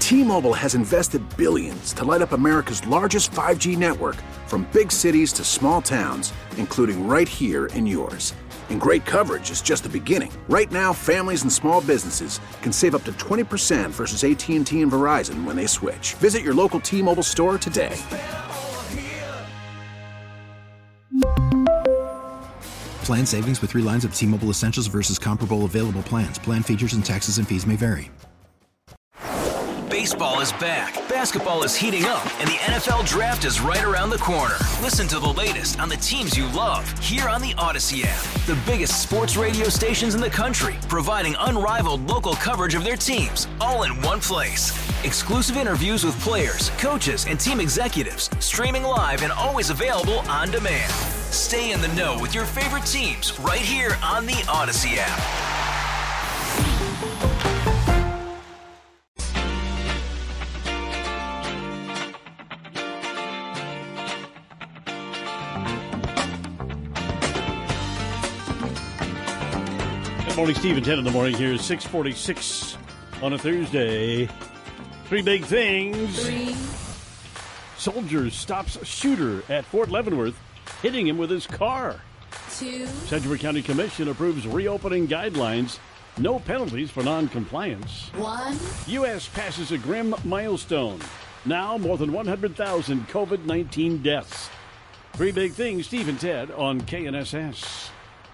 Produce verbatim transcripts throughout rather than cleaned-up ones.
T-Mobile has invested billions to light up America's largest five G network, from big cities to small towns, including right here in yours. And great coverage is just the beginning. Right now, families and small businesses can save up to twenty percent versus A T and T and Verizon when they switch. Visit your local T-Mobile store today. Plan savings with three lines of T-Mobile Essentials versus comparable available plans. Plan features and taxes and fees may vary. Baseball is back, basketball is heating up, and the N F L Draft is right around the corner. Listen to the latest on the teams you love here on the Odyssey app. The biggest sports radio stations in the country, providing unrivaled local coverage of their teams, all in one place. Exclusive interviews with players, coaches, and team executives, streaming live and always available on demand. Stay in the know with your favorite teams right here on the Odyssey app. Morning, Steve and Ted in the morning. Here's six forty-six on a Thursday. Three big things. Three. Soldier stops shooter at Fort Leavenworth, hitting him with his car. Two. Sedgwick County Commission approves reopening guidelines. No penalties for non-compliance. One. U S passes a grim milestone. Now more than one hundred thousand COVID nineteen deaths. Three big things, Steve and Ted on K N S S.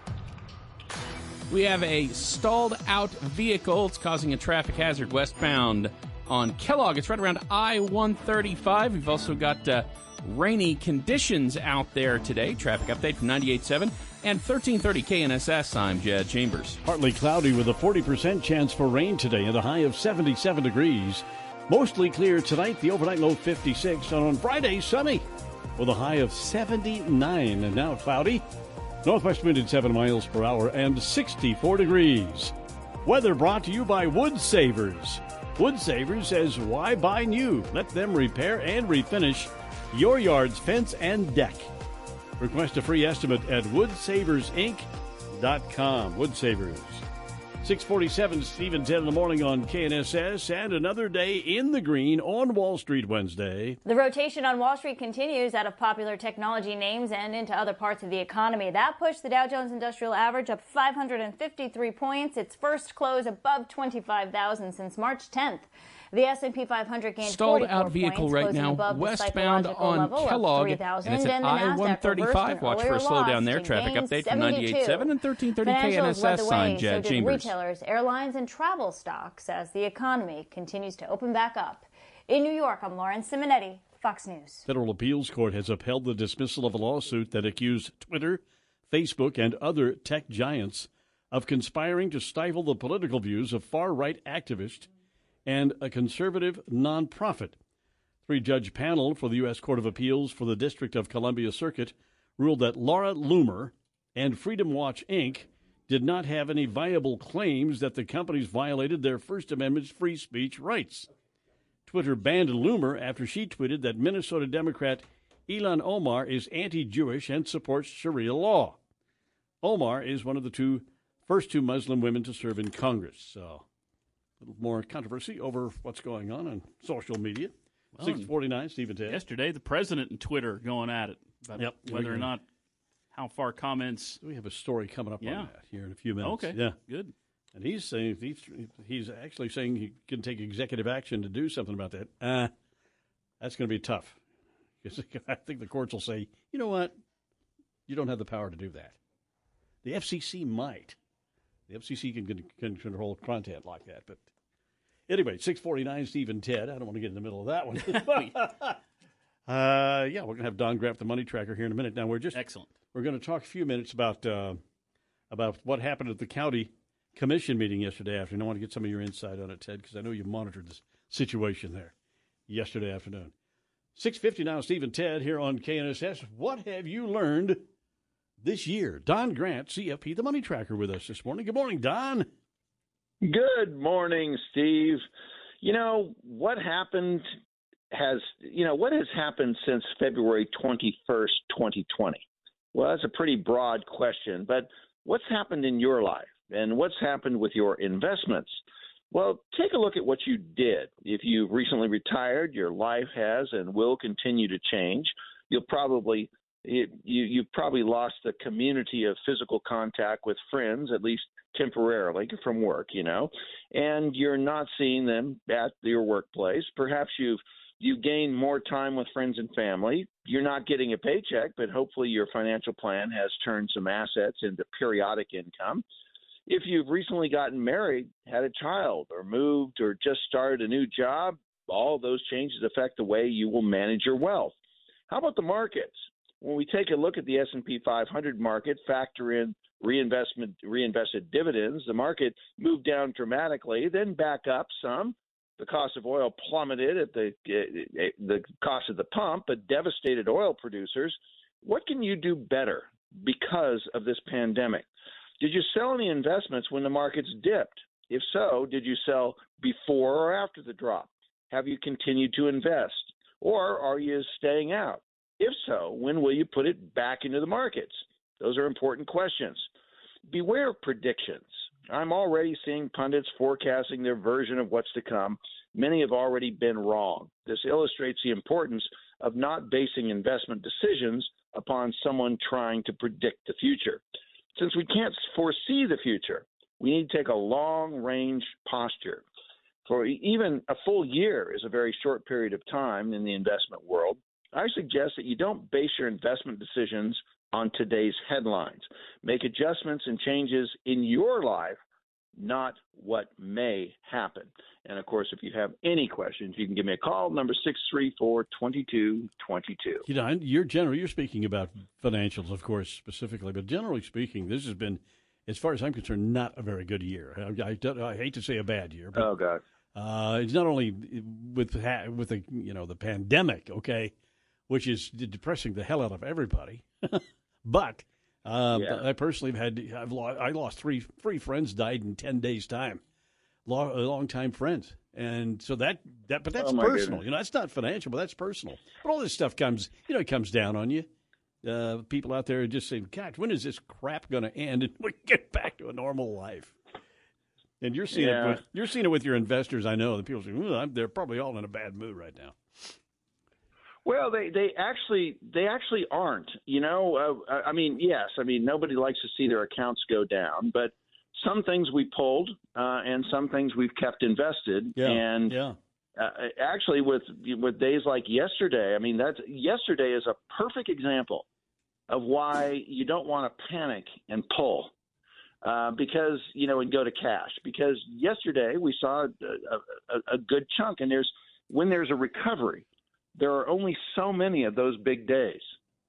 We have a stalled out vehicle. It's causing a traffic hazard westbound on Kellogg. It's right around I one thirty-five. We've also got uh, rainy conditions out there today. Traffic update from ninety-eight point seven and thirteen thirty K N S S. I'm Jed Chambers. Partly cloudy with a forty percent chance for rain today and a high of seventy-seven degrees. Mostly clear tonight, the overnight low fifty-six. And on Friday, sunny with a high of seventy-nine. And now cloudy. Northwest wind at seven miles per hour and sixty-four degrees. Weather brought to you by Wood Savers. Wood Savers says, why buy new? Let them repair and refinish your yard's fence and deck. Request a free estimate at wood savers inc dot com. Wood Savers. six forty-seven, Steve and Ted in the morning on K N S S, and another day in the green on Wall Street Wednesday. The rotation on Wall Street continues out of popular technology names and into other parts of the economy. That pushed the Dow Jones Industrial Average up five hundred fifty-three points, its first close above twenty-five thousand since March tenth. The S and P five hundred gained stalled forty-four out vehicle points, right now westbound on Kellogg, and it's at I one thirty-five. Watch for a slowdown there. Traffic update from ninety-eight point seven and thirteen thirty K N S S. Sign Jed Chambers. Retailers, airlines, and travel stocks as the economy continues to open back up. In New York, I'm Lauren Simonetti, Fox News. Federal Appeals Court has upheld the dismissal of a lawsuit that accused Twitter, Facebook, and other tech giants of conspiring to stifle the political views of far-right activists and a conservative nonprofit. Three-judge panel for the U S Court of Appeals for the District of Columbia Circuit ruled that Laura Loomer and Freedom Watch, Incorporated did not have any viable claims that the companies violated their First Amendment free speech rights. Twitter banned Loomer after she tweeted that Minnesota Democrat Ilhan Omar is anti-Jewish and supports Sharia law. Omar is one of the two first two Muslim women to serve in Congress. So a little more controversy over what's going on on social media. Well, six forty-nine, Stephen Ted. Yesterday, the president and Twitter going at it about yep, whether or not how far comments. We have a story coming up yeah. on that here in a few minutes. Okay, yeah, good. And he's saying he's, he's actually saying he can take executive action to do something about that. Uh, that's going to be tough. I think the courts will say, you know what, you don't have the power to do that. The F C C might. The F C C can, can control content like that, but. Anyway, six forty-nine, Steve and Ted. I don't want to get in the middle of that one. uh, yeah, we're going to have Don Graff, the money tracker, here in a minute. Now, we're just excellent. We're going to talk a few minutes about uh, about what happened at the county commission meeting yesterday afternoon. I want to get some of your insight on it, Ted, because I know you monitored this situation there yesterday afternoon. six fifty now, Steve and Ted here on K N S S. What have you learned this year? Don Grant, C F P, the money tracker, with us this morning. Good morning, Don. Good morning, Steve. You know, what happened has, you know, what has happened since February twenty-first, twenty twenty? Well, that's a pretty broad question, but what's happened in your life and what's happened with your investments? Well, take a look at what you did. If you've recently retired, your life has and will continue to change. You'll probably it, you you've probably lost the community of physical contact with friends, at least temporarily, from work, you know, and you're not seeing them at your workplace. Perhaps you've you gain more time with friends and family. You're not getting a paycheck, but hopefully your financial plan has turned some assets into periodic income. If you've recently gotten married, had a child, or moved, or just started a new job, all those changes affect the way you will manage your wealth. How about the markets? When we take a look at the S and P five hundred market, factor in reinvestment, reinvested dividends, the market moved down dramatically, then back up some. The cost of oil plummeted at the the cost of the pump, but devastated oil producers. What can you do better because of this pandemic? Did you sell any investments when the markets dipped? If so, did you sell before or after the drop? Have you continued to invest? Or are you staying out? If so, when will you put it back into the markets? Those are important questions. Beware of predictions. I'm already seeing pundits forecasting their version of what's to come. Many have already been wrong. This illustrates the importance of not basing investment decisions upon someone trying to predict the future. Since we can't foresee the future, we need to take a long-range posture. For even a full year is a very short period of time in the investment world. I suggest that you don't base your investment decisions on today's headlines. Make adjustments and changes in your life, not what may happen. And, of course, if you have any questions, you can give me a call, number six three four, two two two two. You know, you're generally, you're speaking about financials, of course, specifically, but generally speaking, this has been, as far as I'm concerned, not a very good year. I, I, I hate to say a bad year. But, oh, God. Uh, it's not only with, with the, you know, the pandemic, okay, which is depressing the hell out of everybody. But um, yeah. I personally have had I've lost, I lost three three friends died in ten days time, long, long time friends, and so that that but that's oh personal. Goodness. You know, that's not financial, but that's personal. But all this stuff comes, you know, it comes down on you. Uh, people out there are just saying, "God, when is this crap going to end and we get back to a normal life?" And you're seeing yeah. it. With, you're seeing it with your investors. I know the people say, well, "They're probably all in a bad mood right now." Well, they, they actually they actually aren't. You know, uh, I mean, yes, I mean nobody likes to see their accounts go down, but some things we pulled uh, and some things we've kept invested. Yeah, and yeah. Uh, actually, with with days like yesterday, I mean, that's yesterday is a perfect example of why you don't want to panic and pull uh, because you know and go to cash. Because yesterday we saw a, a, a good chunk, and there's when there's a recovery. There are only so many of those big days.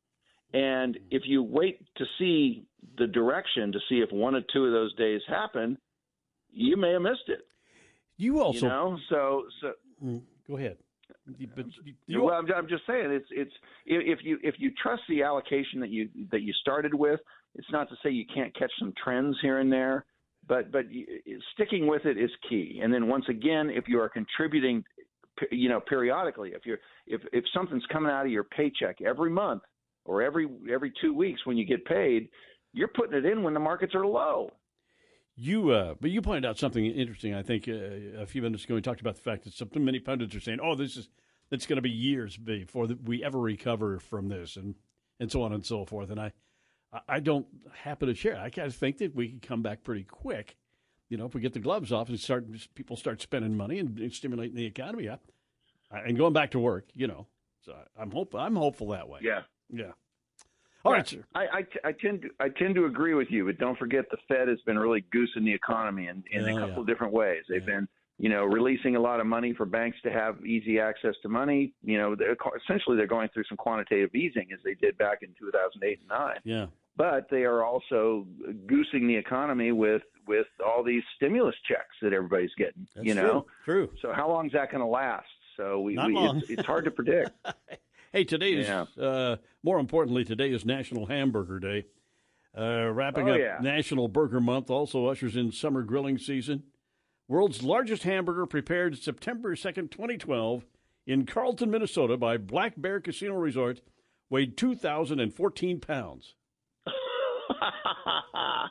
And if you wait to see the direction, to see if one or two of those days happen, you may have missed it. You also, you know, so, so go ahead. But you, you, well, I'm, I'm just saying it's, it's, if you, if you trust the allocation that you, that you started with, it's not to say you can't catch some trends here and there, but, but sticking with it is key. And then once again, if you are contributing, you know, periodically, if you're if if something's coming out of your paycheck every month or every every two weeks when you get paid, you're putting it in when the markets are low. You, uh, but you pointed out something interesting. I think uh, a few minutes ago we talked about the fact that some many pundits are saying, "Oh, this is it's going to be years before we ever recover from this," and and so on and so forth. And I I don't happen to share. I kind of think that we can come back pretty quick. You know, if we get the gloves off and start, people start spending money and stimulating the economy up, and going back to work. You know, so I'm hope I'm hopeful that way. Yeah, yeah. All yeah, right, sir. I, I, I tend to I tend to agree with you, but don't forget the Fed has been really goosing the economy in, in oh, a couple yeah. of different ways. They've yeah. been, you know, releasing a lot of money for banks to have easy access to money. You know, they're, essentially they're going through some quantitative easing as they did back in two thousand eight and nine. Yeah. But they are also goosing the economy with, with all these stimulus checks that everybody's getting. That's you know, true. true. So how long is that going to last? So we, Not we long. It's, it's hard to predict. Hey, today is yeah. uh, more importantly, today is National Hamburger Day. Uh, wrapping oh, up yeah. National Burger Month also ushers in summer grilling season. World's largest hamburger prepared September second, twenty twelve, in Carlton, Minnesota, by Black Bear Casino Resort, weighed two thousand fourteen pounds.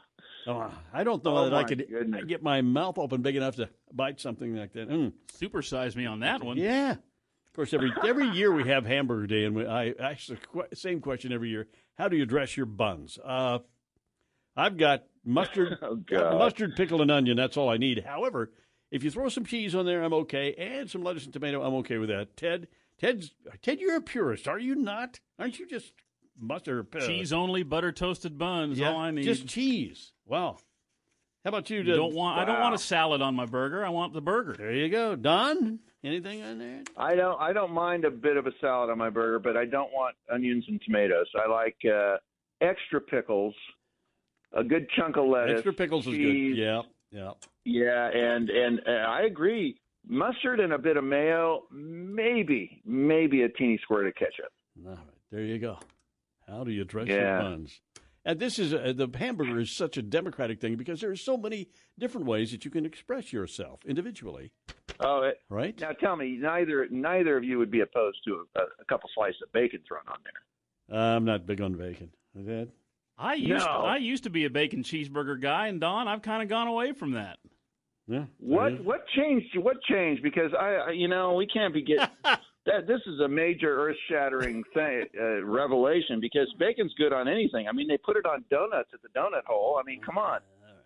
Oh, I don't know Oh, that I my could goodness. get my mouth open big enough to bite something like that. Mm. Supersize me on that one. Yeah. Of course, every every year we have Hamburger Day, and we, I ask the qu- same question every year. How do you dress your buns? Uh, I've got mustard, Oh, God. mustard, pickle, and onion. That's all I need. However, if you throw some cheese on there, I'm okay. And some lettuce and tomato, I'm okay with that. Ted, Ted's, Ted, you're a purist, are you not? Aren't you just mustard? Uh, Cheese only, butter toasted buns. yeah, All I need. just cheese. Wow. How about you? You Ted? don't want. I don't Wow. want a salad on my burger. I want the burger. There you go, Don. Anything on there? I don't. I don't mind a bit of a salad on my burger, but I don't want onions and tomatoes. I like uh, extra pickles, a good chunk of lettuce. Extra pickles is cheese. good. Yeah, yeah. Yeah, and and uh, I agree. Mustard and a bit of mayo, maybe, maybe a teeny squirt of ketchup. All right, there you go. How do you dress Yeah. your buns? And this is a, the hamburger is such a democratic thing because there are so many different ways that you can express yourself individually. Oh, it, Right? now tell me, neither neither of you would be opposed to a, a couple slices of bacon thrown on there. I'm not big on bacon. Is that? I used No. I used to be a bacon cheeseburger guy, and Don, I've kind of gone away from that. Yeah. What what changed? What changed? Because I, I- you know, we can't be getting that. This is a major earth-shattering thing, uh, revelation. Because bacon's good on anything. I mean, they put it on donuts at the donut hole. I mean, come on.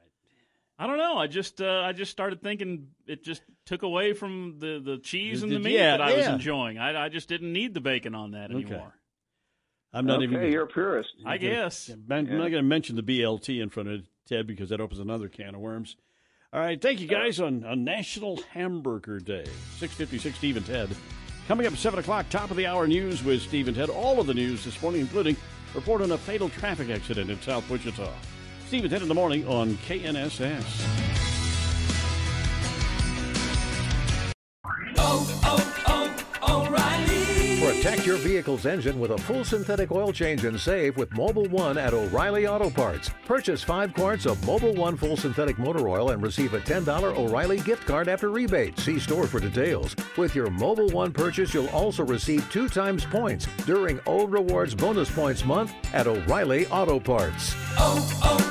I don't know. I just uh, I just started thinking it just took away from the, the cheese and the Did- meat yeah, that I was yeah. enjoying. I, I just didn't need the bacon on that Okay. anymore. I'm not okay, even. you're a purist. I guess. I'm not going to mention the B L T in front of Ted because that opens another can of worms. All right, thank you guys on, on National Hamburger Day. six fifty-six, Steve and Ted. Coming up at seven o'clock, top of the hour news with Steve and Ted. All of the news this morning, including report on a fatal traffic accident in South Wichita. Steve and Ted in the morning on K N S S. Protect your vehicle's engine with a full synthetic oil change and save with Mobil one at O'Reilly Auto Parts. Purchase five quarts of Mobil one full synthetic motor oil and receive a ten dollars O'Reilly gift card after rebate. See store for details. With your Mobil one purchase, you'll also receive two times points during O Rewards Bonus Points Month at O'Reilly Auto Parts. Oh, oh,